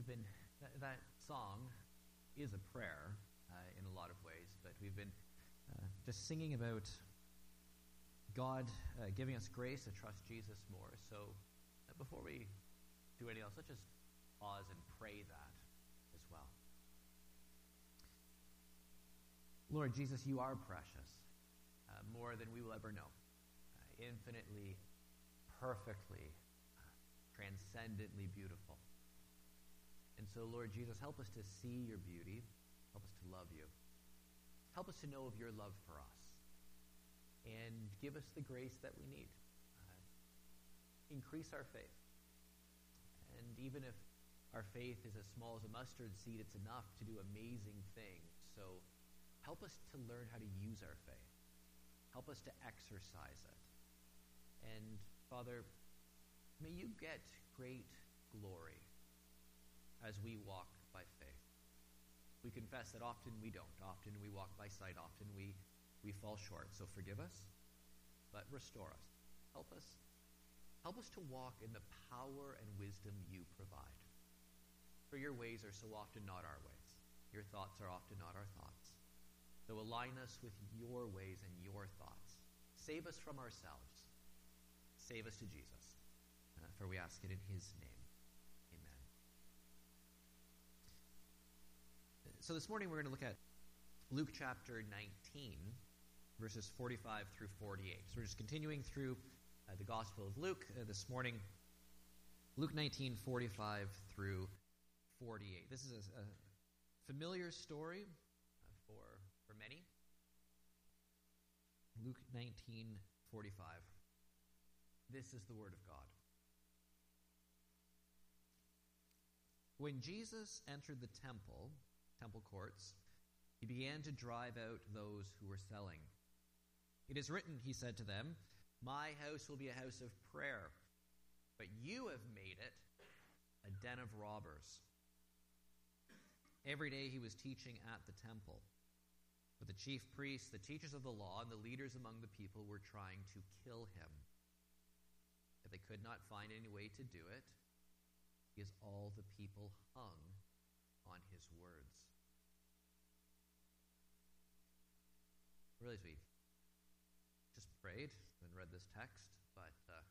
we've been, that song is a prayer in a lot of ways, but we've been just singing about God giving us grace to trust Jesus more. So before we do anything else, let's just pause and pray that as well. Lord Jesus, you are precious, more than we will ever know, infinitely, perfectly, transcendently beautiful. And so, Lord Jesus, help us to see your beauty. Help us to love you. Help us to know of your love for us. And give us the grace that we need. Increase our faith. And even if our faith is as small as a mustard seed, it's enough to do amazing things. So help us to learn how to use our faith. Help us to exercise it. And Father, may you get great glory as we walk by faith. We confess that often we don't. Often we walk by sight. Often we fall short. So forgive us, but restore us. Help us. Help us to walk in the power and wisdom you provide. For your ways are so often not our ways. Your thoughts are often not our thoughts. So align us with your ways and your thoughts. Save us from ourselves. Save us to Jesus. For we ask it in his name. Amen. So this morning we're going to look at Luke chapter 19, verses 45 through 48. So we're just continuing through the Gospel of Luke this morning. Luke 19, 45 through 48. This is a familiar story for many. Luke 19, 45. This is the word of God. When Jesus entered the temple courts, he began to drive out those who were selling. It is written, he said to them, "My house will be a house of prayer, but you have made it a den of robbers." Every day he was teaching at the temple. But the chief priests, the teachers of the law, and the leaders among the people were trying to kill him. If they could not find any way to do it, because all the people hung on his words. Really, as we just prayed and read this text, but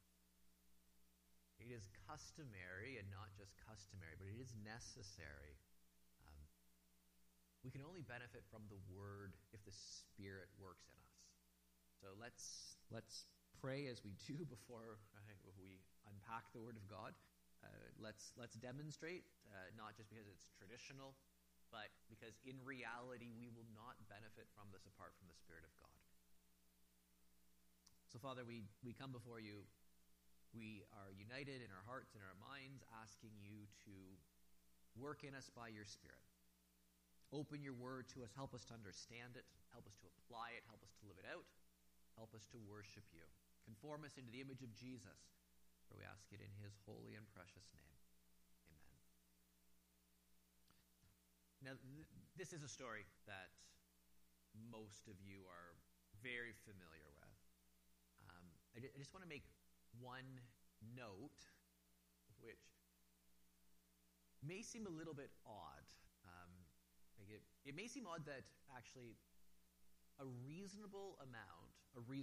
it is customary, and not just customary, but it is necessary. We can only benefit from the Word if the Spirit works in us. So let's pray as we do before we unpack the Word of God. Let's demonstrate, not just because it's traditional, but because in reality we will not benefit from this apart from the Spirit of God. So Father, we come before you. We are united in our hearts and our minds, asking you to work in us by your Spirit. Open your word to us. Help us to understand it. Help us to apply it. Help us to live it out. Help us to worship you. Conform us into the image of Jesus. For we ask it in his holy and precious name. Amen. Now, this is a story that most of you are very familiar with. I just want to make one note, which may seem a little bit odd. It may seem odd that actually a reasonable amount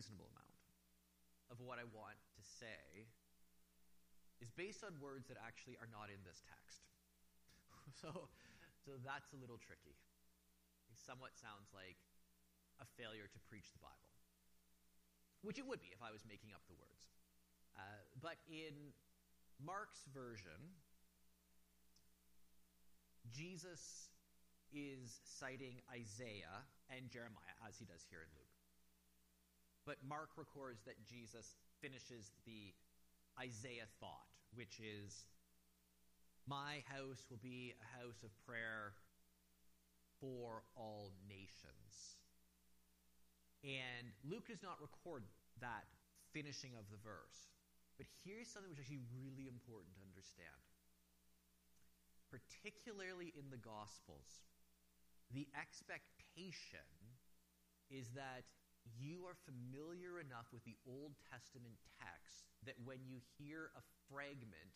of what I want to say is based on words that actually are not in this text. So that's a little tricky. It somewhat sounds like a failure to preach the Bible, which it would be if I was making up the words. But in Mark's version, Jesus is citing Isaiah and Jeremiah, as he does here in Luke. But Mark records that Jesus finishes the Isaiah thought, which is, "My house will be a house of prayer for all nations." And Luke does not record that finishing of the verse. But here's something which is actually really important to understand. Particularly in the Gospels, the expectation is that you are familiar enough with the Old Testament text that when you hear a fragment,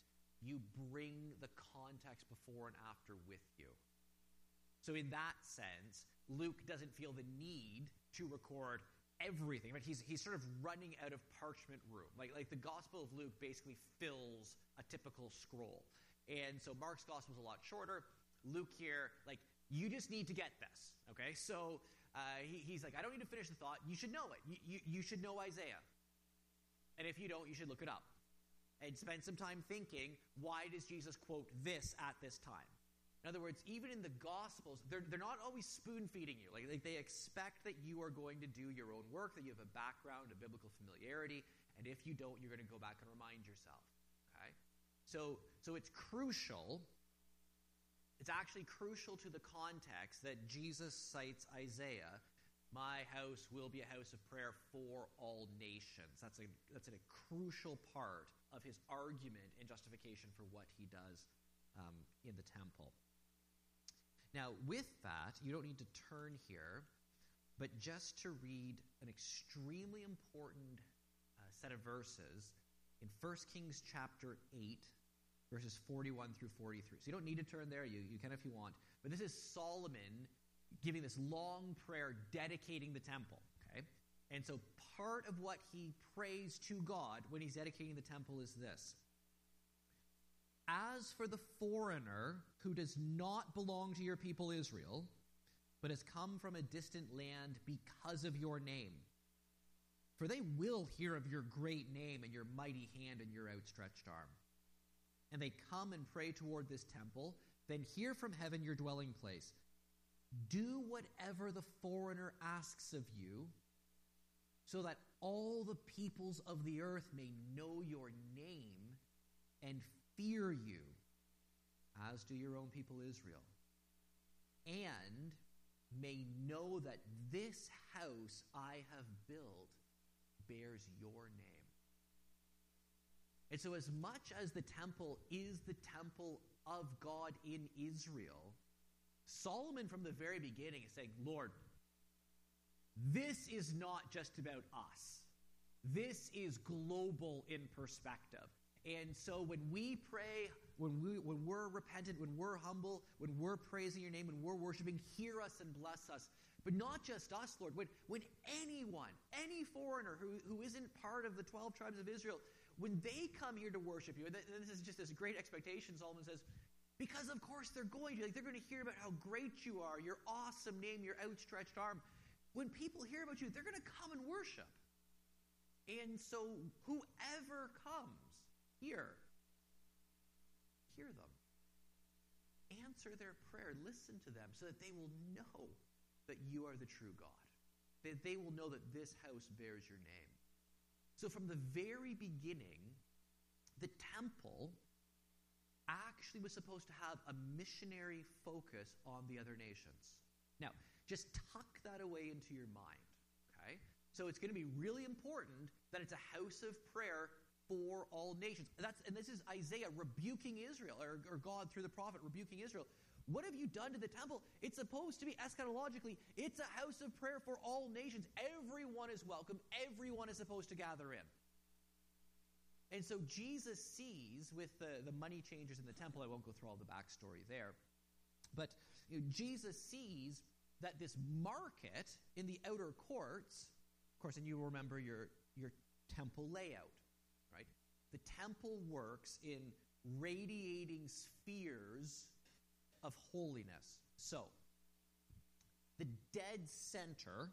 you bring the context before and after with you. So in that sense, Luke doesn't feel the need to record everything. Right? He's sort of running out of parchment room. Like the Gospel of Luke basically fills a typical scroll. And so Mark's Gospel is a lot shorter. Luke here, you just need to get this. Okay? So he's like, I don't need to finish the thought. You should know it. You should know Isaiah. And if you don't, you should look it up. And spend some time thinking, why does Jesus quote this at this time? In other words, even in the Gospels, they're not always spoon-feeding you. Like they expect that you are going to do your own work, that you have a background, a biblical familiarity, and if you don't, you're going to go back and remind yourself. Okay? So it's crucial. It's actually crucial to the context that Jesus cites Isaiah. My house will be a house of prayer for all nations. That's a crucial part of his argument and justification for what he does in the temple. Now, with that, you don't need to turn here, but just to read an extremely important set of verses in 1 Kings chapter 8, verses 41 through 43. So you don't need to turn there. You can if you want. But this is Solomon giving this long prayer dedicating the temple. Okay? And so part of what he prays to God when he's dedicating the temple is this. As for the foreigner who does not belong to your people Israel, but has come from a distant land because of your name, for they will hear of your great name and your mighty hand and your outstretched arm, and they come and pray toward this temple, then hear from heaven your dwelling place. Do whatever the foreigner asks of you, so that all the peoples of the earth may know your name and fear you, as do your own people Israel, and may know that this house I have built bears your name. And so as much as the temple is the temple of God in Israel, Solomon from the very beginning is saying, Lord, this is not just about us. This is global in perspective. And so when we pray, when we're repentant, when we're humble, when we're praising your name, when we're worshiping, hear us and bless us. But not just us, Lord. When anyone, any foreigner who isn't part of the 12 tribes of Israel, when they come here to worship you, and this is just this great expectation, Solomon says, because of course they're going to. They're going to hear about how great you are, your awesome name, your outstretched arm. When people hear about you, they're going to come and worship. And so whoever comes, hear them. Answer their prayer. Listen to them so that they will know that you are the true God. That they will know that this house bears your name. So from the very beginning, the temple actually was supposed to have a missionary focus on the other nations. Now, just tuck that away into your mind, okay? So it's going to be really important that it's a house of prayer for all nations. And this is Isaiah rebuking Israel, or God through the prophet rebuking Israel. What have you done to the temple? It's supposed to be, eschatologically, it's a house of prayer for all nations. Everyone is welcome. Everyone is supposed to gather in. And so Jesus sees with the money changers in the temple, I won't go through all the backstory there, but Jesus sees that this market in the outer courts, of course, and you remember your temple layout, right? The temple works in radiating spheres of holiness. So, the dead center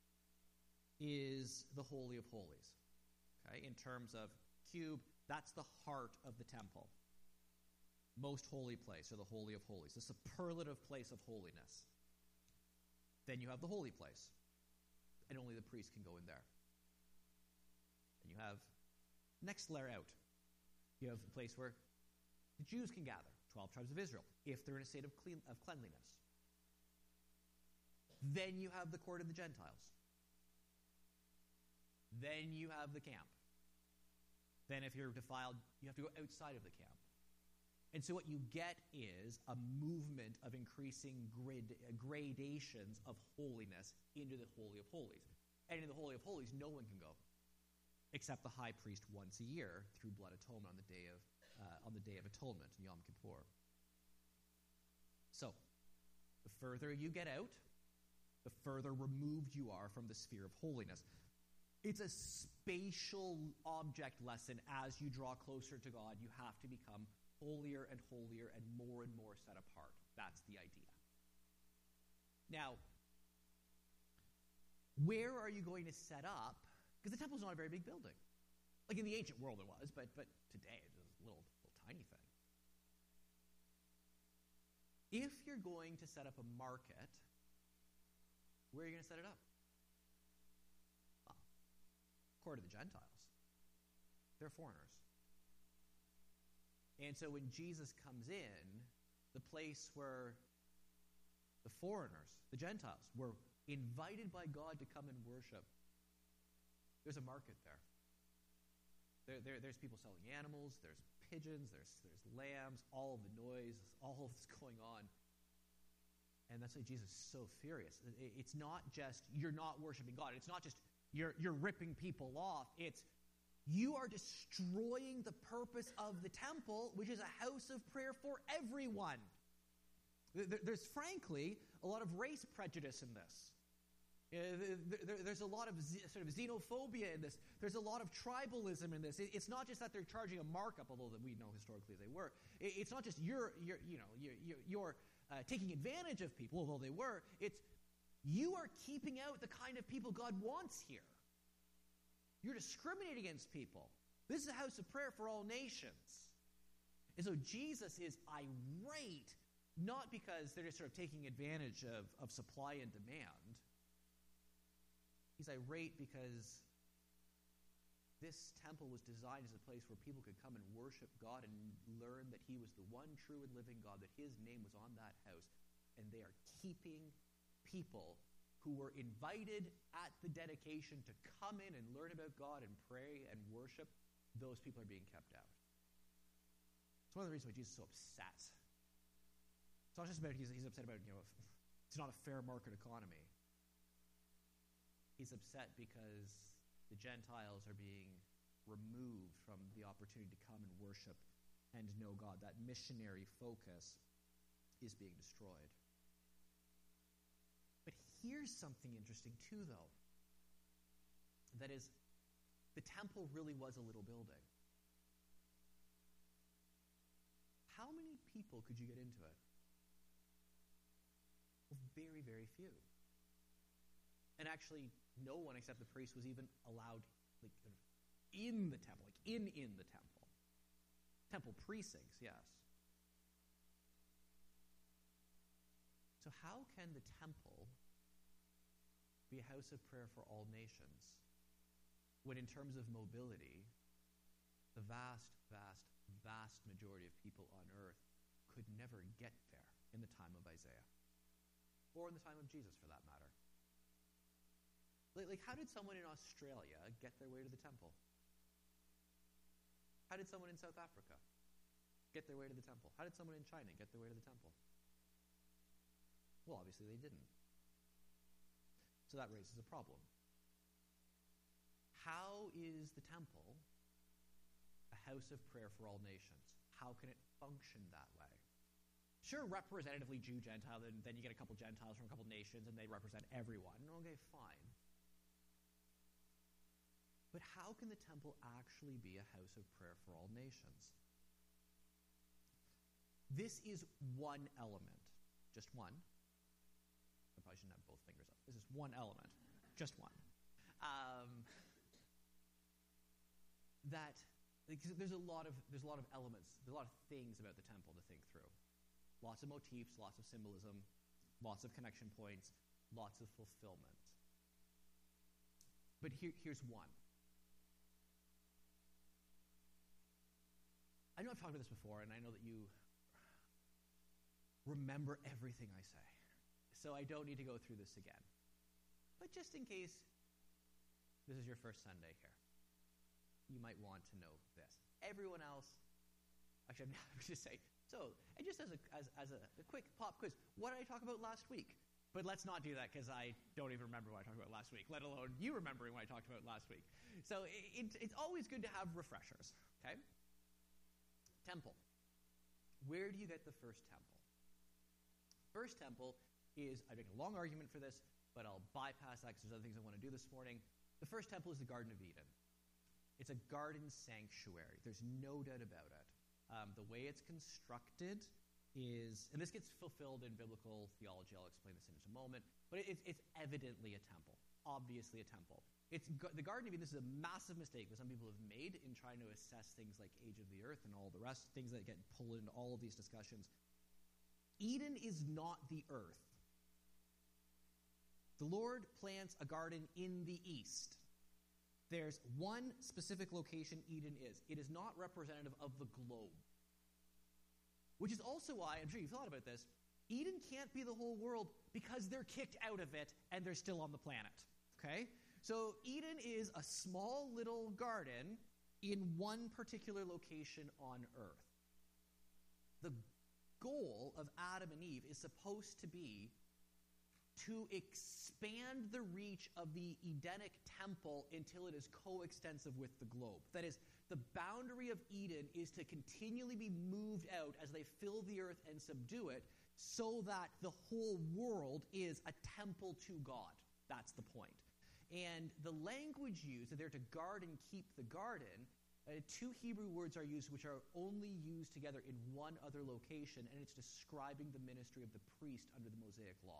is the Holy of Holies. Okay, in terms of cube, that's the heart of the temple. Most holy place, or the Holy of Holies, the superlative place of holiness. Then you have the holy place, and only the priest can go in there. And you have next layer out. You have a place where the Jews can gather, 12 tribes of Israel, if they're in a state of cleanliness. Then you have the court of the Gentiles. Then you have the camp. Then if you're defiled, you have to go outside of the camp. And so what you get is a movement of increasing gradations of holiness into the Holy of Holies. And in the Holy of Holies, no one can go, except the high priest once a year through blood atonement on the Day of on the Day of Atonement, Yom Kippur. So, the further you get out, the further removed you are from the sphere of holiness. It's a spatial object lesson. As you draw closer to God, you have to become holier and holier and more set apart. That's the idea. Now, where are you going to set up? Because the temple's not a very big building. Like in the ancient world it was, but today it's just a little tiny thing. If you're going to set up a market, where are you going to set it up? Well, court of the Gentiles. They're foreigners. And so when Jesus comes in, the place where the foreigners, the Gentiles, were invited by God to come and worship, there's a market there. There's people selling animals, there's pigeons, there's lambs, all of the noise, all of this going on. And that's why Jesus is so furious. It's not just you're not worshiping God. It's not just you're ripping people off. It's you are destroying the purpose of the temple, which is a house of prayer for everyone. There's frankly a lot of race prejudice in this. There's a lot of sort of xenophobia in this. There's a lot of tribalism in this. It's not just that they're charging a markup, although that we know historically they were. It's not just you're taking advantage of people, although they were. It's you are keeping out the kind of people God wants here. You're discriminating against people. This is a house of prayer for all nations. And so Jesus is irate, not because they're just sort of taking advantage of supply and demand. He's irate because this temple was designed as a place where people could come and worship God and learn that he was the one true and living God, that his name was on that house. And they are keeping people who were invited at the dedication to come in and learn about God and pray and worship. Those people are being kept out. It's one of the reasons why Jesus is so upset. It's not just about he's upset about, it's not a fair market economy. He's upset because the Gentiles are being removed from the opportunity to come and worship and know God. That missionary focus is being destroyed. But here's something interesting too, though. That is, the temple really was a little building. How many people could you get into it? Well, very, very few. And actually, no one except the priest was even allowed in the temple, in the temple. Temple precincts, yes. So how can the temple be a house of prayer for all nations when in terms of mobility, the vast, vast, vast majority of people on earth could never get there in the time of Isaiah? Or in the time of Jesus, for that matter. Like, how did someone in Australia get their way to the temple? How did someone in South Africa get their way to the temple? How did someone in China get their way to the temple? Well, obviously they didn't. So that raises a problem. How is the temple a house of prayer for all nations? How can it function that way? Sure, representatively Jew, Gentile, then you get a couple Gentiles from a couple nations and they represent everyone. Okay, fine. But how can the temple actually be a house of prayer for all nations? This is one element, just one. I probably shouldn't have both fingers up. This is one element, just one. There's a lot of elements, there's a lot of things about the temple to think through. Lots of motifs, lots of symbolism, lots of connection points, lots of fulfillment. But here's one. I know I've talked about this before, and I know that you remember everything I say, so I don't need to go through this again. But just in case this is your first Sunday here, you might want to know this. Everyone else, actually, I'm not going to say, so, and just as a quick pop quiz, what did I talk about last week? But let's not do that because I don't even remember what I talked about last week, let alone you remembering what I talked about last week. So it's always good to have refreshers, okay? Temple. Where do you get the first temple? First temple is, I make a long argument for this, but I'll bypass that because there's other things I want to do this morning. The first temple is the Garden of Eden. It's a garden sanctuary. There's no doubt about it. The way it's constructed is, and this gets fulfilled in biblical theology, I'll explain this in just a moment, but it's evidently a temple, obviously a temple. The Garden of Eden, this is a massive mistake that some people have made in trying to assess things like age of the earth and all the rest, things that get pulled into all of these discussions. Eden is not the earth. The Lord plants a garden in the east. There's one specific location Eden is. It is not representative of the globe. Which is also why, I'm sure you've thought about this, Eden can't be the whole world because they're kicked out of it and they're still on the planet. Okay? So Eden is a small little garden in one particular location on earth. The goal of Adam and Eve is supposed to be to expand the reach of the Edenic temple until it is coextensive with the globe. That is, the boundary of Eden is to continually be moved out as they fill the earth and subdue it, so that the whole world is a temple to God. That's the point. And the language used, that they're to guard and keep the garden, two Hebrew words are used which are only used together in one other location, and it's describing the ministry of the priest under the Mosaic law.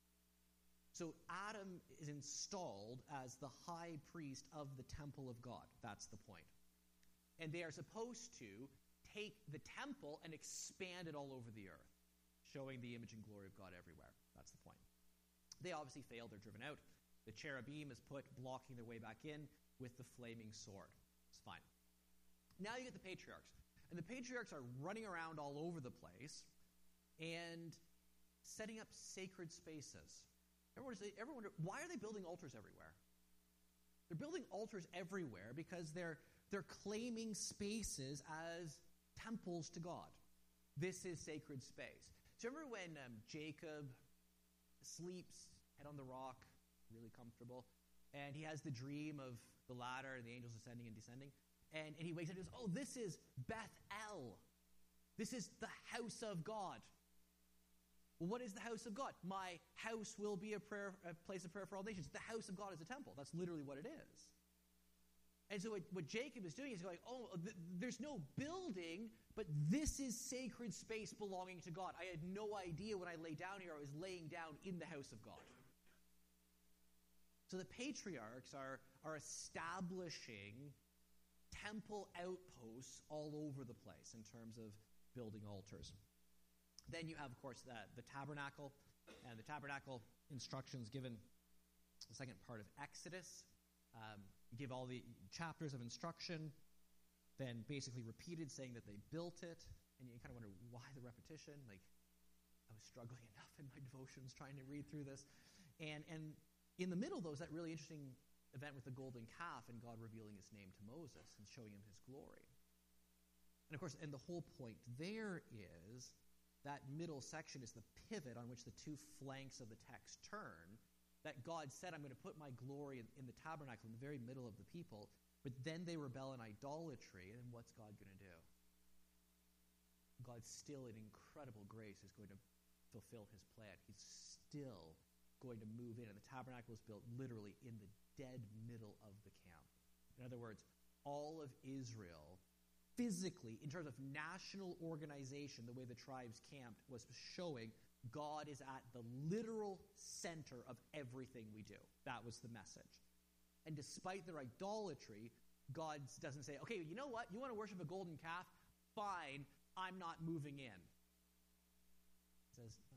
So Adam is installed as the high priest of the temple of God. That's the point. And they are supposed to take the temple and expand it all over the earth, showing the image and glory of God everywhere. That's the point. They obviously failed. They're driven out. The cherubim is put blocking their way back in with the flaming sword. It's fine. Now you get the patriarchs. And the patriarchs are running around all over the place and setting up sacred spaces. Everyone wonder, why are they building altars everywhere? They're building altars everywhere because they're claiming spaces as temples to God. This is sacred space. Do you remember when Jacob sleeps, head on the rock, really comfortable, and he has the dream of the ladder and the angels ascending and descending? And he wakes up and goes, oh, this is Bethel. This is the house of God. Well, what is the house of God? My house will be a place of prayer for all nations. The house of God is a temple. That's literally what it is. And so what Jacob is doing is going, there's no building, but this is sacred space belonging to God. I had no idea when I lay down here, I was laying down in the house of God. So the patriarchs are establishing temple outposts all over the place in terms of building altars. Then you have, of course, the tabernacle, and the tabernacle instructions given the second part of Exodus. You give all the chapters of instruction, then basically repeated, saying that they built it, and you kind of wonder why the repetition. Like, I was struggling enough in my devotions trying to read through this. And in the middle, though, is that really interesting event with the golden calf and God revealing his name to Moses and showing him his glory. And of course, and the whole point there is that middle section is the pivot on which the two flanks of the text turn, that God said, I'm going to put my glory in the tabernacle in the very middle of the people, but then they rebel in idolatry, and what's God going to do? God still, in incredible grace, is going to fulfill his plan. He's still going to move in, and the tabernacle was built literally in the dead middle of the camp. In other words, all of Israel, physically, in terms of national organization, the way the tribes camped was showing God is at the literal center of everything we do. That was the message. And despite their idolatry, God doesn't say, okay, you know what? You want to worship a golden calf? Fine, I'm not moving in. He says, no.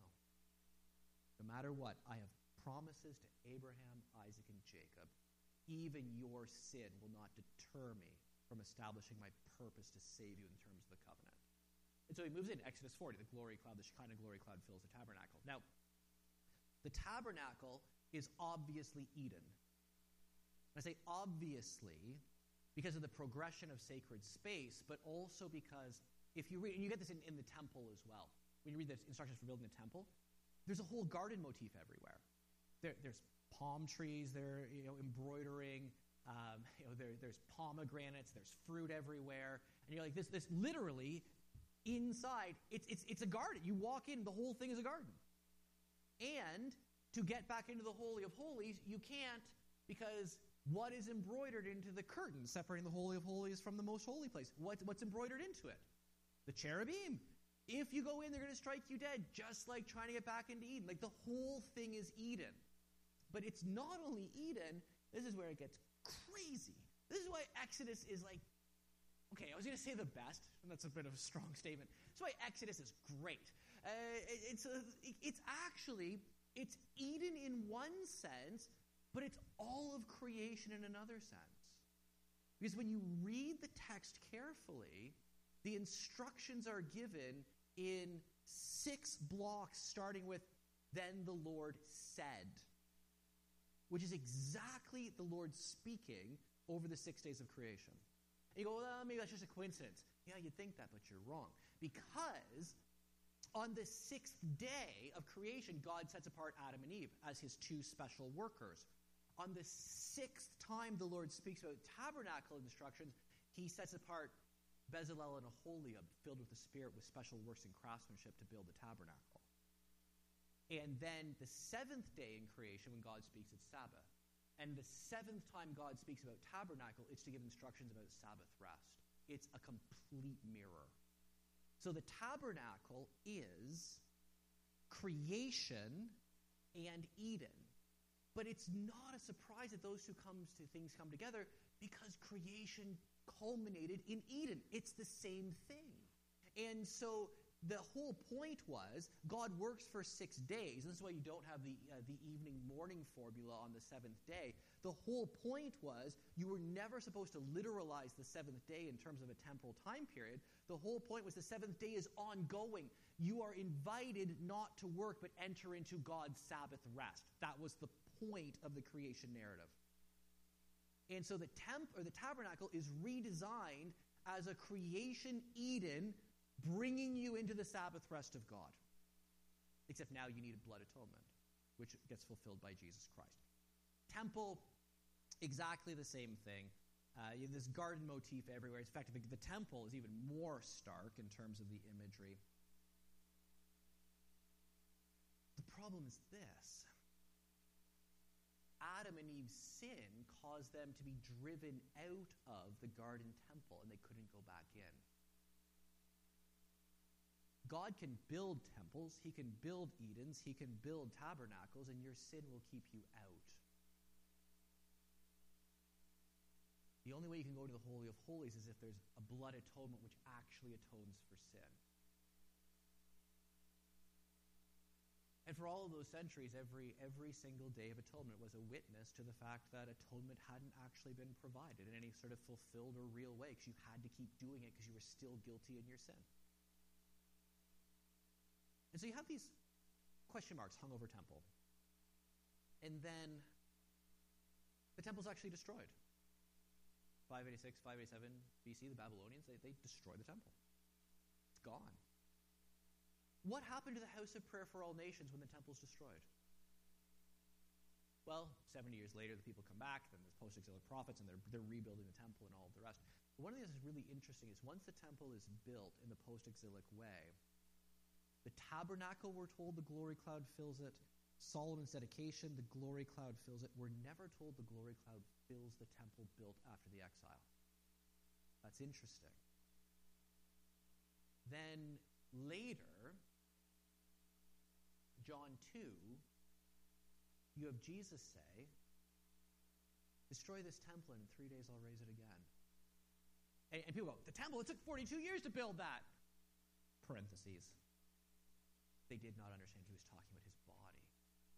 No matter what, I have promises to Abraham, Isaac, and Jacob. Even your sin will not deter me from establishing my purpose to save you in terms of the covenant. And so he moves in, Exodus 40, the glory cloud, the Shekinah glory cloud fills the tabernacle. Now, the tabernacle is obviously Eden. And I say obviously because of the progression of sacred space, but also because if you read, and you get this in the temple as well, when you read the instructions for building a temple, there's a whole garden motif everywhere. There's palm trees, they're embroidering, there's pomegranates, there's fruit everywhere, and you're like, this literally inside, it's a garden. You walk in, the whole thing is a garden. And to get back into the Holy of Holies, you can't, because what is embroidered into the curtain separating the Holy of Holies from the most holy place? What's embroidered into it? The cherubim. If you go in, they're going to strike you dead, just like trying to get back into Eden. Like, the whole thing is Eden. But it's not only Eden. This is where it gets crazy. This is why Exodus is like, okay, I was going to say the best, and that's a bit of a strong statement. That's why Exodus is great. It's Eden in one sense, but it's all of creation in another sense. Because when you read the text carefully, the instructions are given in 6 blocks, starting with, "Then the Lord said," which is exactly the Lord speaking over the 6 days of creation. And you go, well, maybe that's just a coincidence. Yeah, you'd think that, but you're wrong. Because on the 6th day of creation, God sets apart Adam and Eve as his 2 special workers. On the 6th time the Lord speaks about tabernacle instructions, he sets apart Bezalel and Aholiab, filled with the Spirit with special works and craftsmanship to build the tabernacle. And then the 7th day in creation, when God speaks, it's Sabbath. And the 7th time God speaks about tabernacle, it's to give instructions about Sabbath rest. It's a complete mirror. So the tabernacle is creation and Eden. But it's not a surprise that those two things come together, because creation culminated in Eden. It's the same thing. And so the whole point was, God works for 6 days. This is why you don't have the evening-morning formula on the 7th day. The whole point was, you were never supposed to literalize the 7th day in terms of a temporal time period. The whole point was the 7th day is ongoing. You are invited not to work, but enter into God's Sabbath rest. That was the point of the creation narrative. And so the tabernacle is redesigned as a creation Eden, bringing you into the Sabbath rest of God. Except now you need a blood atonement, which gets fulfilled by Jesus Christ. Temple, exactly the same thing. You have this garden motif everywhere. In fact, the temple is even more stark in terms of the imagery. The problem is this. Adam and Eve's sin caused them to be driven out of the garden temple, and they couldn't go back in. God can build temples, he can build Edens, he can build tabernacles, and your sin will keep you out. The only way you can go to the Holy of Holies is if there's a blood atonement which actually atones for sin. And for all of those centuries, every single day of atonement was a witness to the fact that atonement hadn't actually been provided in any sort of fulfilled or real way, because you had to keep doing it because you were still guilty in your sin. And so you have these question marks hung over temple. And then the temple's actually destroyed. 586, 587 BC, the Babylonians, they destroy the temple. It's gone. What happened to the house of prayer for all nations when the temple's destroyed? Well, 70 years later, the people come back, then there's post-exilic prophets, and they're rebuilding the temple and all of the rest. But one of the things that's really interesting is once the temple is built in the post-exilic way, the tabernacle, we're told, the glory cloud fills it. Solomon's dedication, the glory cloud fills it. We're never told the glory cloud fills the temple built after the exile. That's interesting. Then later, John 2, you have Jesus say, destroy this temple, and in 3 days I'll raise it again. And people go, the temple, it took 42 years to build that. Parentheses. They did not understand he was talking about his body.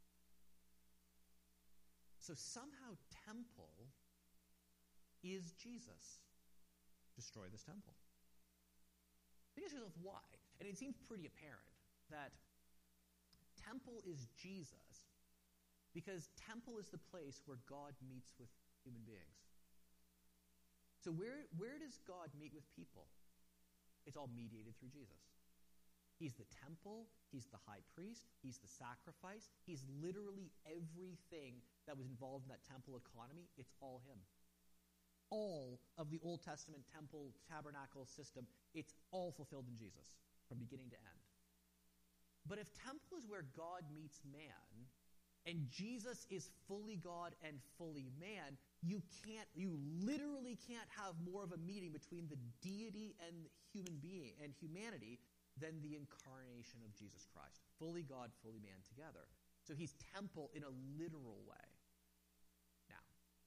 So somehow temple is Jesus. Destroy this temple. Think to yourself, why? And it seems pretty apparent that temple is Jesus because temple is the place where God meets with human beings. So where does God meet with people? It's all mediated through Jesus. He's the temple, he's the high priest, he's the sacrifice, he's literally everything that was involved in that temple economy. It's all him. all of the Old Testament temple, tabernacle system, it's all fulfilled in Jesus from beginning to end. But if temple is where God meets man, and Jesus is fully God and fully man, you literally can't have more of a meeting between the deity and human being and humanity than the incarnation of Jesus Christ. Fully God, fully man together. So he's temple in a literal way. Now,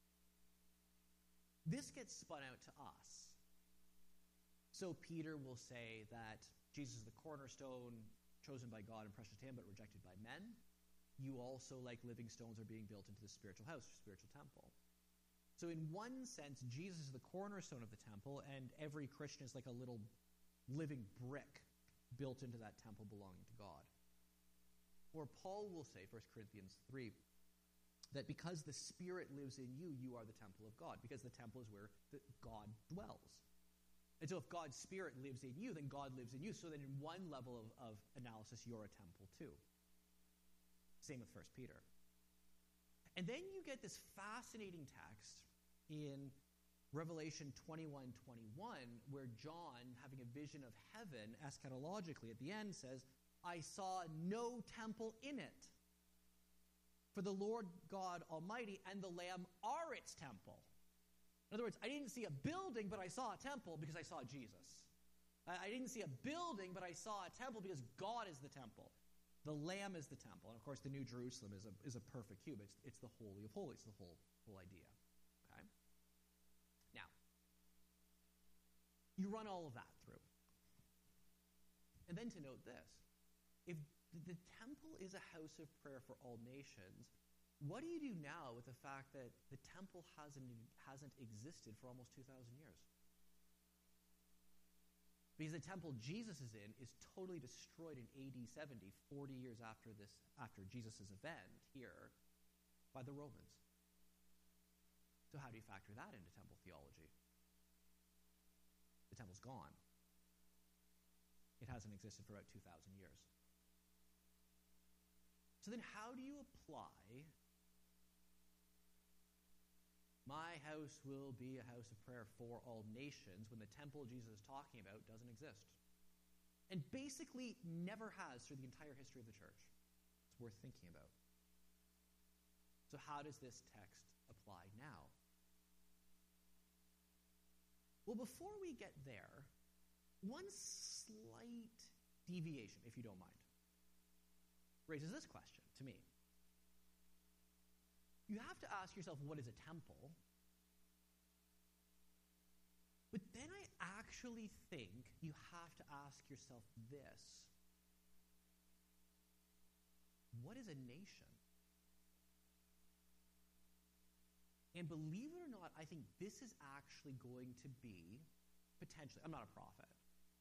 this gets spun out to us. So Peter will say that Jesus is the cornerstone, chosen by God and precious to him, but rejected by men. You also, like living stones, are being built into the spiritual house, spiritual temple. So in one sense, Jesus is the cornerstone of the temple, and every Christian is like a little living brick built into that temple belonging to God. Or Paul will say, 1 Corinthians 3, that because the Spirit lives in you, you are the temple of God, because the temple is where God dwells. And so if God's Spirit lives in you, then God lives in you. So then in one level of analysis, you're a temple too. Same with 1 Peter. And then you get this fascinating text in Revelation 21:21, where John, having a vision of heaven eschatologically at the end, says, I saw no temple in it, for the Lord God Almighty and the Lamb are its temple. In other words, I didn't see a building, but I saw a temple because I saw Jesus. I didn't see a building, but I saw a temple because God is the temple. The Lamb is the temple. And of course, the New Jerusalem is a perfect cube. It's the Holy of Holies, the whole idea. Okay? Now, you run all of that through. And then to note this, if the temple is a house of prayer for all nations, what do you do now with the fact that the temple hasn't existed for almost 2,000 years? Because the temple Jesus is in is totally destroyed in AD 70, 40 years after Jesus' event here, by the Romans. So how do you factor that into temple theology? The temple's gone. It hasn't existed for about 2,000 years. So then how do you apply my house will be a house of prayer for all nations when the temple Jesus is talking about doesn't exist? And basically never has through the entire history of the church. It's worth thinking about. So how does this text apply now? Well, before we get there, one slight deviation, if you don't mind, raises this question to me. You have to ask yourself, what is a temple? But then I actually think you have to ask yourself this. What is a nation? And believe it or not, I think this is actually going to be, potentially, I'm not a prophet,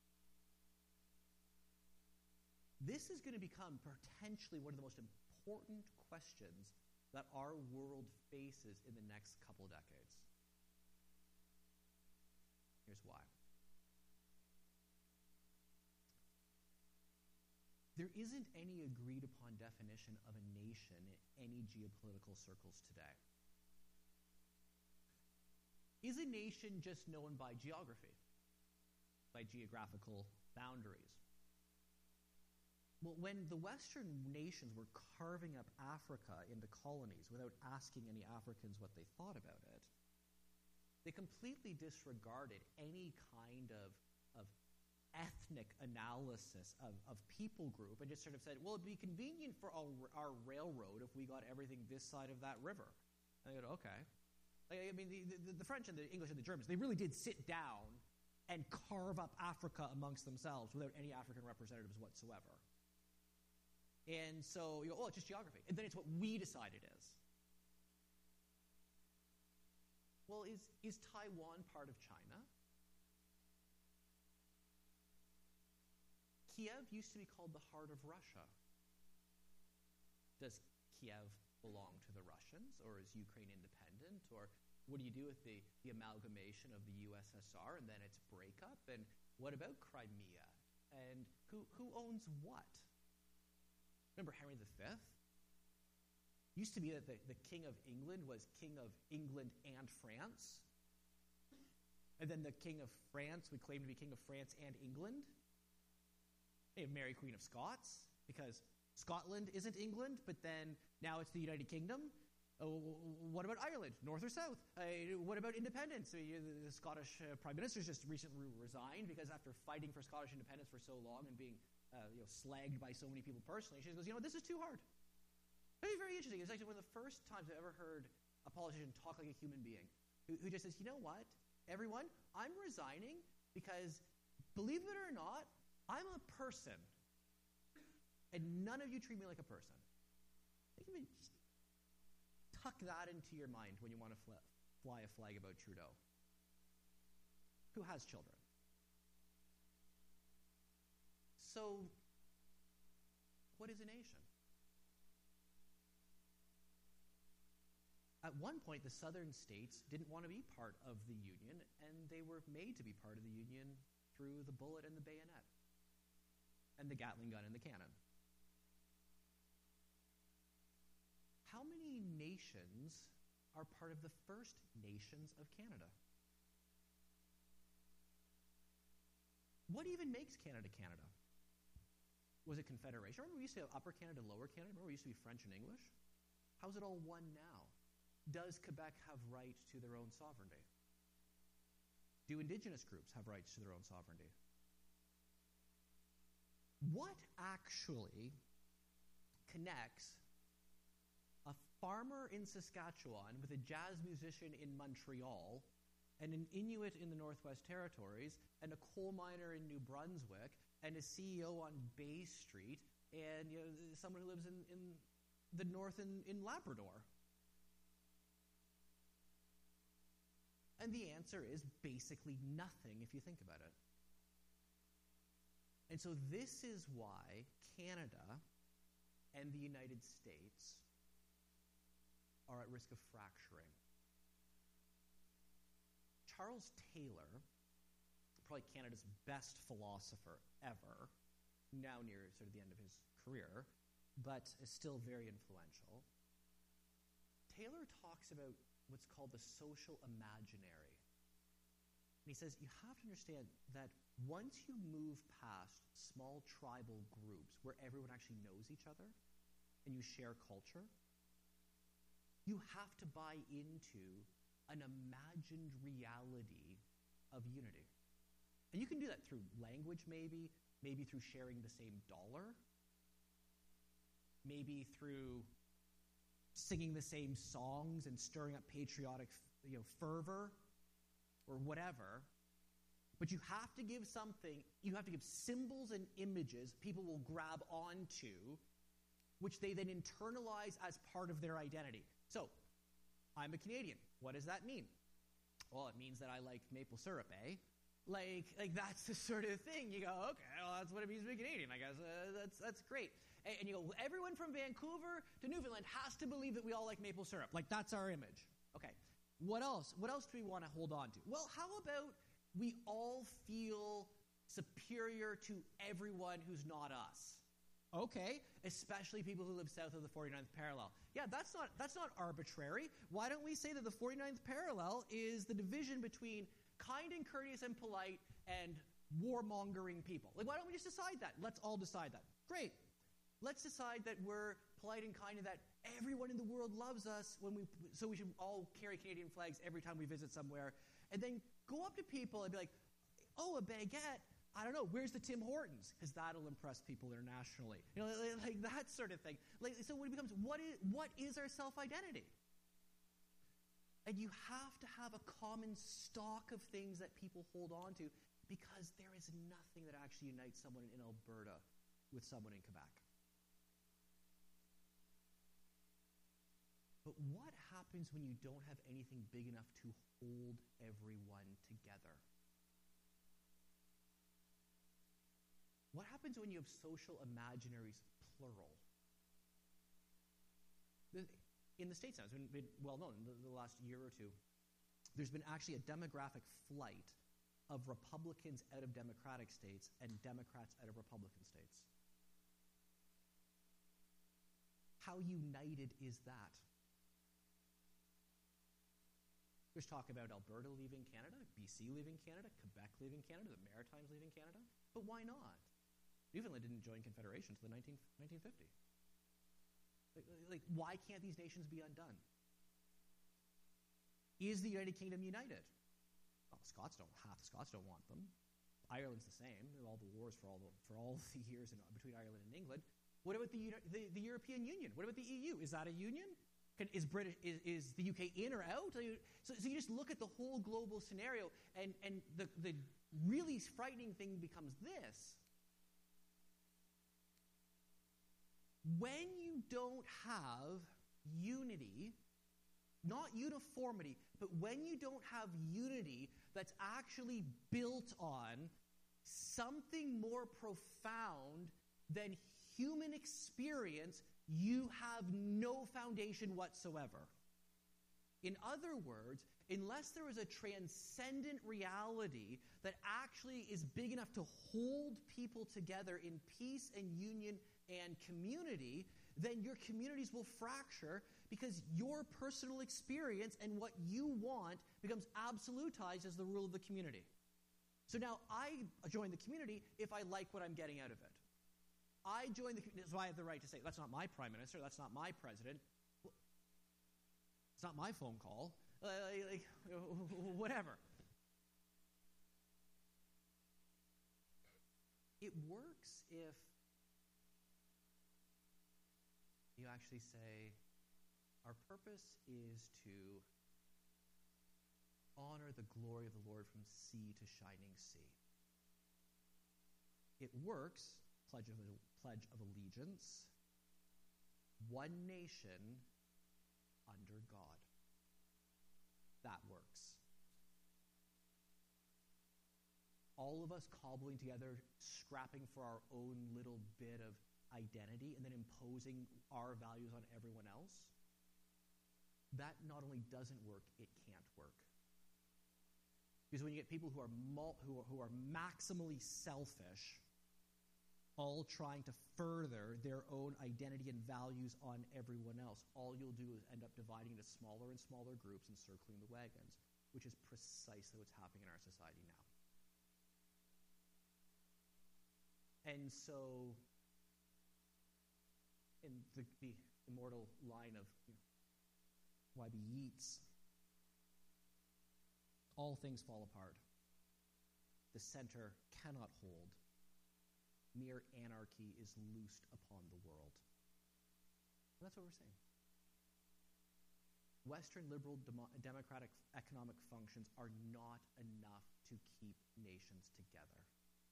this is going to become potentially one of the most important questions that our world faces in the next couple of decades. Here's why. There isn't any agreed upon definition of a nation in any geopolitical circles today. Is a nation just known by geography, by geographical boundaries? Well, when the Western nations were carving up Africa into colonies without asking any Africans what they thought about it, they completely disregarded any kind of ethnic analysis of people group and just sort of said, well, it'd be convenient for our railroad if we got everything this side of that river. And they go, okay. I mean, the French and the English and the Germans, they really did sit down and carve up Africa amongst themselves without any African representatives whatsoever. And so you go, oh, it's just geography. And then it's what we decide it is. Well, is Taiwan part of China? Kiev used to be called the heart of Russia. Does Kiev belong to the Russians, or is Ukraine independent? Or what do you do with the amalgamation of the USSR and then its breakup? And what about Crimea? And who owns what? Remember Henry V? Used to be that the King of England was King of England and France. And then the King of France would claim to be King of France and England. They have Mary, Queen of Scots, because Scotland isn't England, but then now it's the United Kingdom. What about Ireland, north or south? What about independence? The Scottish Prime Minister's just recently resigned because after fighting for Scottish independence for so long and being slagged by so many people personally, she goes, this is too hard. Very, very interesting. It's actually one of the first times I've ever heard a politician talk like a human being who just says, you know what, everyone, I'm resigning because, believe it or not, I'm a person, and none of you treat me like a person. Think of it, just tuck that into your mind when you want to fly a flag about Trudeau, who has children. So, what is a nation? At one point, the southern states didn't want to be part of the Union, and they were made to be part of the Union through the bullet and the bayonet, and the Gatling gun and the cannon. How many nations are part of the First Nations of Canada? What even makes Canada Canada? Was it Confederation? Remember we used to have Upper Canada, Lower Canada? Remember we used to be French and English? How's it all one now? Does Quebec have right to their own sovereignty? Do Indigenous groups have rights to their own sovereignty? What actually connects a farmer in Saskatchewan with a jazz musician in Montreal and an Inuit in the Northwest Territories and a coal miner in New Brunswick and a CEO on Bay Street and someone who lives in the north in Labrador? And the answer is basically nothing if you think about it. And so this is why Canada and the United States are at risk of fracturing. Charles Taylor, probably Canada's best philosopher ever, now near sort of the end of his career, but is still very influential. Taylor talks about what's called the social imaginary. And he says you have to understand that once you move past small tribal groups where everyone actually knows each other and you share culture, you have to buy into an imagined reality of unity. And you can do that through language maybe through sharing the same dollar, maybe through singing the same songs and stirring up patriotic fervor or whatever. But you have to give something, you have to give symbols and images people will grab onto, which they then internalize as part of their identity. So, I'm a Canadian. What does that mean? Well, it means that I like maple syrup, eh? Like that's the sort of thing. You go, okay, well, that's what it means to be Canadian, I guess. That's great. And you go, everyone from Vancouver to Newfoundland has to believe that we all like maple syrup. Like, that's our image. Okay. What else? What else do we want to hold on to? Well, how about we all feel superior to everyone who's not us? Okay, especially people who live south of the 49th parallel. Yeah, that's not arbitrary. Why don't we say that the 49th parallel is the division between kind and courteous and polite and warmongering people? Like, why don't we just decide that? Let's all decide that. Great. Let's decide that we're polite and kind and that everyone in the world loves us so we should all carry Canadian flags every time we visit somewhere. And then go up to people and be like, oh, a baguette? I don't know, where's the Tim Hortons? Because that'll impress people internationally. Like that sort of thing. So when it becomes, what is our self-identity? And you have to have a common stock of things that people hold on to, because there is nothing that actually unites someone in Alberta with someone in Quebec. But what happens when you don't have anything big enough to hold everyone together? What happens when you have social imaginaries, plural? In the States now, it's been well known in the last year or two, there's been actually a demographic flight of Republicans out of Democratic states and Democrats out of Republican states. How united is that? There's talk about Alberta leaving Canada, BC leaving Canada, Quebec leaving Canada, the Maritimes leaving Canada. But why not? Newfoundland didn't join Confederation until the 1950. Why can't these nations be undone? Is the United Kingdom united? Well, half the Scots don't want them. Ireland's the same. All the wars for all the years between Ireland and England. What about the European Union? What about the EU? Is that a union? Is the UK in or out? So you just look at the whole global scenario, and the really frightening thing becomes this. When you don't have unity, not uniformity, but when you don't have unity that's actually built on something more profound than human experience, you have no foundation whatsoever. In other words, unless there is a transcendent reality that actually is big enough to hold people together in peace and union and community, then your communities will fracture because your personal experience and what you want becomes absolutized as the rule of the community. So now I join the community if I like what I'm getting out of it. I join the community, so I have the right to say, that's not my prime minister, that's not my president, it's not my phone call, whatever. It works if you actually say, our purpose is to honor the glory of the Lord from sea to shining sea. It works, Pledge of Allegiance, one nation under God. That works. All of us cobbling together, scrapping for our own little bit of identity and then imposing our values on everyone else, that not only doesn't work, it can't work. Because when you get people who are maximally selfish, all trying to further their own identity and values on everyone else, all you'll do is end up dividing into smaller and smaller groups and circling the wagons, which is precisely what's happening in our society now. And so, in the immortal line of Y.B. Yeats, all things fall apart. The center cannot hold. Mere anarchy is loosed upon the world. And that's what we're saying. Western liberal democratic economic functions are not enough to keep nations together.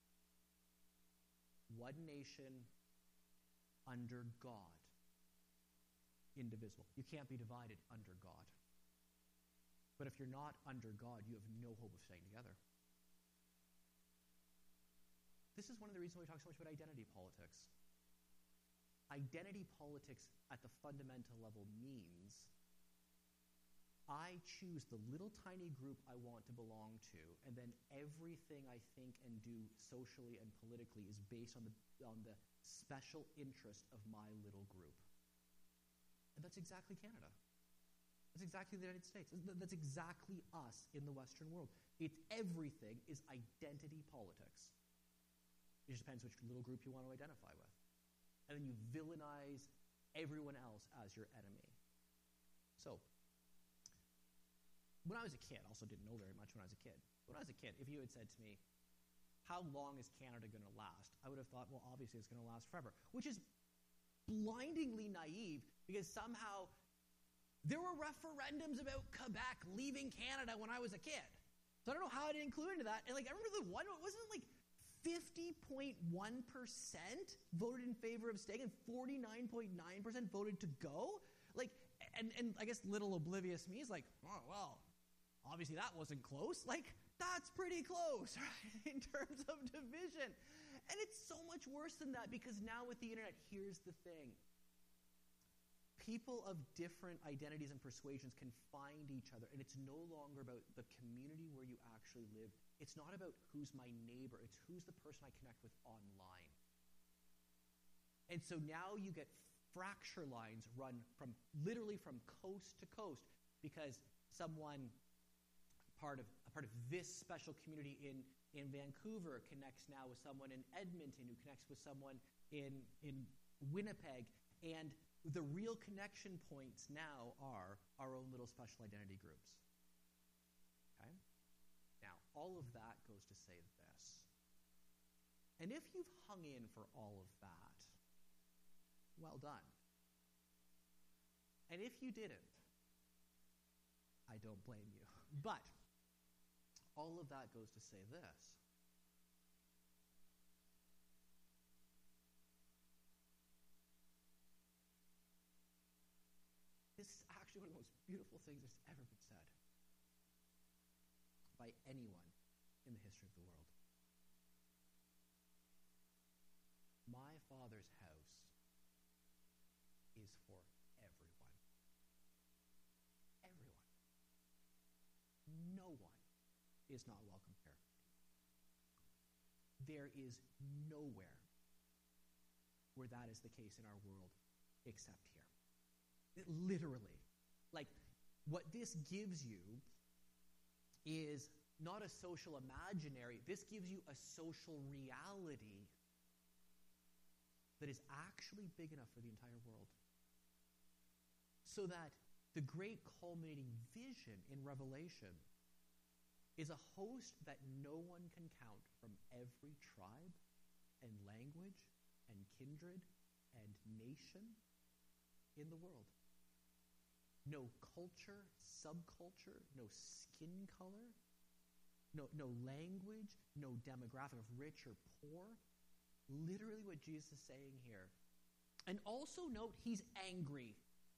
One nation under God, indivisible. You can't be divided under God. But if you're not under God, you have no hope of staying together. This is one of the reasons why we talk so much about identity politics. Identity politics at the fundamental level means I choose the little tiny group I want to belong to, and then everything I think and do socially and politically is based on the special interest of my little group. And that's exactly Canada. That's exactly the United States. That's exactly us in the Western world. It's everything is identity politics. It just depends which little group you want to identify with. And then you villainize everyone else as your enemy. So, when I was a kid, I also didn't know very much when I was a kid. When I was a kid, if you had said to me, how long is Canada going to last? I would have thought, well, obviously it's going to last forever, which is blindingly naive because somehow there were referendums about Quebec leaving Canada when I was a kid. So I don't know how I didn't include into that. And I remember the one, wasn't it 50.1% voted in favor of staying and 49.9% voted to go? And I guess little oblivious me is oh, well, obviously that wasn't close. That's pretty close, right, in terms of division. And it's so much worse than that because now with the internet, here's the thing. People of different identities and persuasions can find each other, and it's no longer about the community where you actually live. It's not about who's my neighbor. It's who's the person I connect with online. And so now you get fracture lines run literally from coast to coast because someone a part of this special community in Vancouver connects now with someone in Edmonton who connects with someone in Winnipeg. And the real connection points now are our own little special identity groups. Okay? Now, all of that goes to say this. And if you've hung in for all of that, well done. And if you didn't, I don't blame you. But all of that goes to say this. This is actually one of the most beautiful things that's ever been said by anyone in the history of the world. My Father's house is for everyone. Everyone. No one is not welcome here. There is nowhere where that is the case in our world except here. Literally. Like, what this gives you is not a social imaginary. This gives you a social reality that is actually big enough for the entire world. So that the great culminating vision in Revelation is a host that no one can count from every tribe and language and kindred and nation in the world. No culture, subculture, no skin color, no language, no demographic of rich or poor. Literally what Jesus is saying here. And also note, he's angry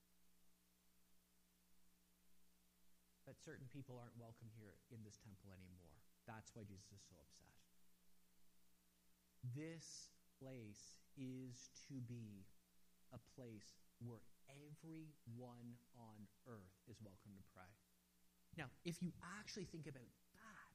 that certain people aren't welcome here in this temple anymore. That's why Jesus is so upset. This place is to be a place where everyone on earth is welcome to pray. Now, if you actually think about that,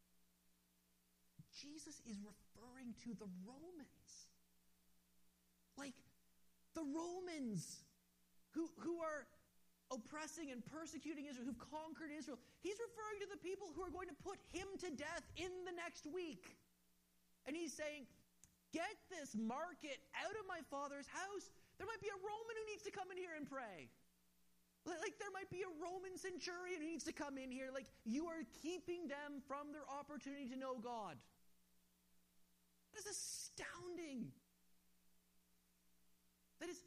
Jesus is referring to the Romans. Like, the Romans who are oppressing and persecuting Israel, who've conquered Israel. He's referring to the people who are going to put him to death in the next week. And he's saying, get this market out of my Father's house. There might be a Roman who needs to come in here and pray. Like there might be a Roman centurion who needs to come in here. Like you are keeping them from their opportunity to know God. That is astounding. That is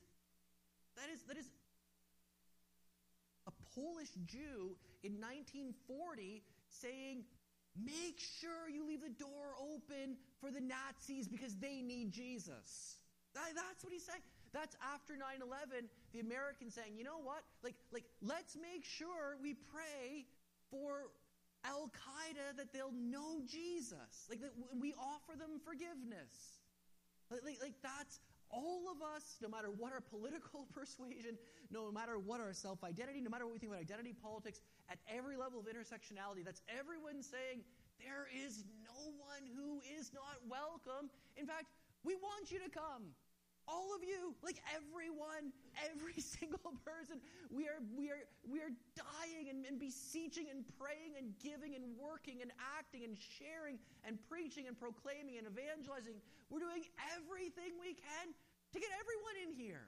a Polish Jew in 1940 saying, make sure you leave the door open for the Nazis because they need Jesus. That's what he's saying. That's after 9/11, the Americans saying, you know what? Like, let's make sure we pray for Al-Qaeda that they'll know Jesus. Like, that we offer them forgiveness. Like that's all of us, no matter what our political persuasion, no matter what our self-identity, no matter what we think about identity politics, at every level of intersectionality, that's everyone saying, there is no one who is not welcome. In fact, we want you to come. All of you, like everyone, every single person, we are dying and beseeching and praying and giving and working and acting and sharing and preaching and proclaiming and evangelizing. We're doing everything we can to get everyone in here.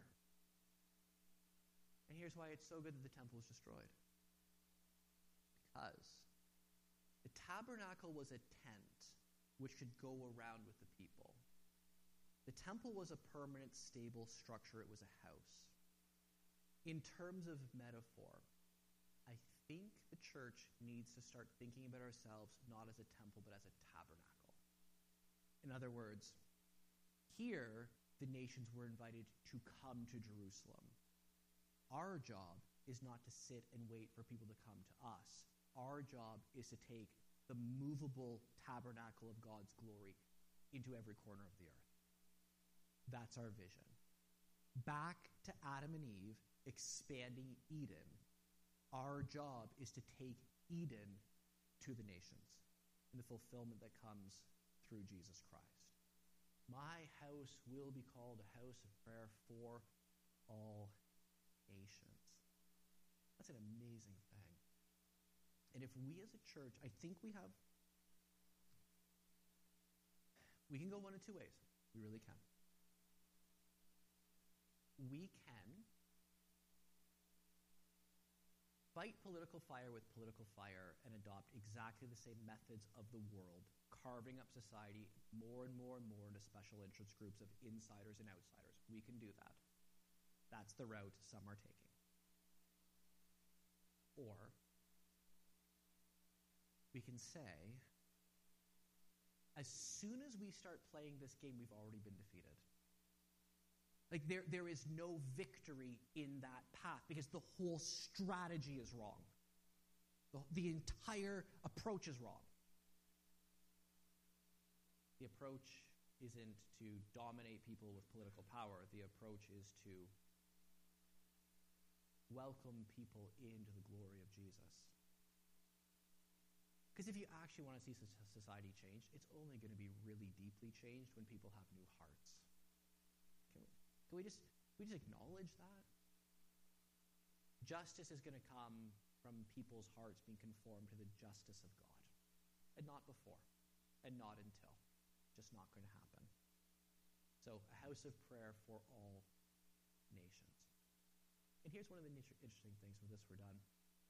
And here's why it's so good that the temple was destroyed. Because the tabernacle was a tent which could go around with the people. The temple was a permanent, stable structure. It was a house. In terms of metaphor, I think the church needs to start thinking about ourselves not as a temple, but as a tabernacle. In other words, here, the nations were invited to come to Jerusalem. Our job is not to sit and wait for people to come to us. Our job is to take the movable tabernacle of God's glory into every corner of the earth. That's our vision. Back to Adam and Eve, expanding Eden. Our job is to take Eden to the nations in the fulfillment that comes through Jesus Christ. My house will be called a house of prayer for all nations. That's an amazing thing. And if we as a church, I think we can go one of two ways. We really can. We can fight political fire with political fire and adopt exactly the same methods of the world, carving up society more and more and more into special interest groups of insiders and outsiders. We can do that. That's the route some are taking. Or we can say, as soon as we start playing this game, we've already been defeated. Like there is no victory in that path because the whole strategy is wrong. The entire approach is wrong. The approach isn't to dominate people with political power. The approach is to welcome people into the glory of Jesus. Because if you actually want to see society change, it's only going to be really deeply changed when people have new hearts. Can we just acknowledge that? Justice is going to come from people's hearts being conformed to the justice of God. And not before. And not until. Just not going to happen. So, a house of prayer for all nations. And here's one of the interesting things with this we're done.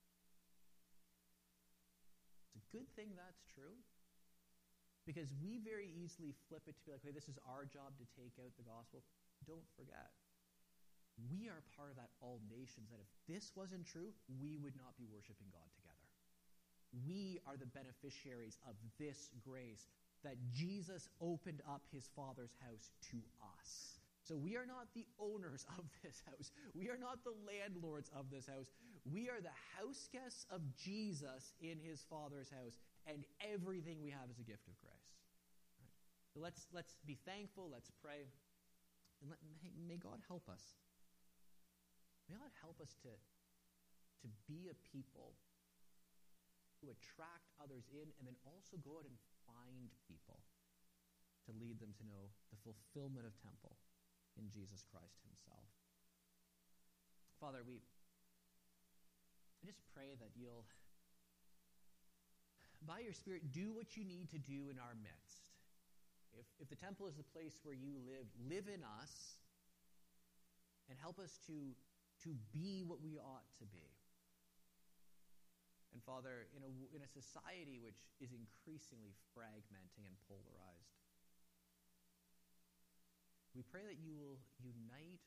It's a good thing that's true. Because we very easily flip it to be like, hey, this is our job to take out the gospel. Don't forget, we are part of that all nations, that if this wasn't true, we would not be worshiping God together. We are the beneficiaries of this grace, that Jesus opened up his Father's house to us. So we are not the owners of this house. We are not the landlords of this house. We are the house guests of Jesus in his Father's house, and everything we have is a gift of grace. Right? So let's be thankful, let's pray. And may God help us. May God help us to be a people who attract others in and then also go out and find people to lead them to know the fulfillment of temple in Jesus Christ himself. Father, I just pray that you'll, by your Spirit, do what you need to do in our midst. If the temple is the place where you live in us and help us to be what we ought to be. And Father, in a society which is increasingly fragmenting and polarized, we pray that you will unite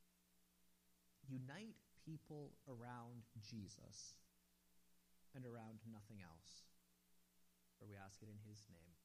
people around Jesus and around nothing else. For we ask it in his name.